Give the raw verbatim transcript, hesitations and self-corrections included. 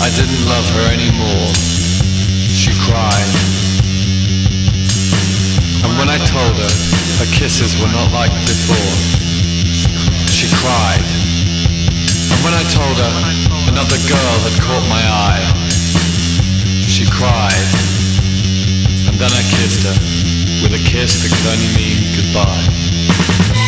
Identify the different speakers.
Speaker 1: I didn't love her anymore. She cried. And when I told her her kisses were not like before, she cried. And when I told her another girl had caught my eye, she cried. And then I kissed her with a kiss that could only mean goodbye.